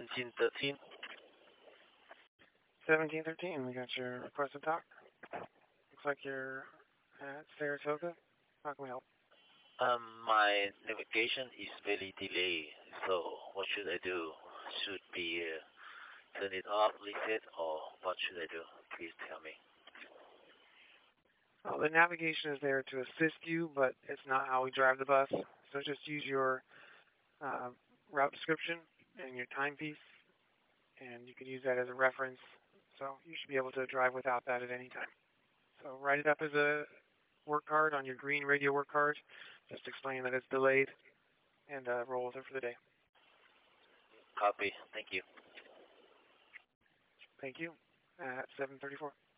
1713. 1713, we got your request to talk. Looks like you're at Saratoga. How can we help? My navigation is very delayed, so what should I do? Should be turn it off, leave it, or what should I do? Please tell me. Well, the navigation is there to assist you, but it's not how we drive the bus. So just use your route description and your timepiece, and you can use that as a reference. So you should be able to drive without that at any time. So write it up as a work card on your green radio work card. Just explain that it's delayed, and roll with it for the day. Copy. Thank you. Thank you. At 7:34.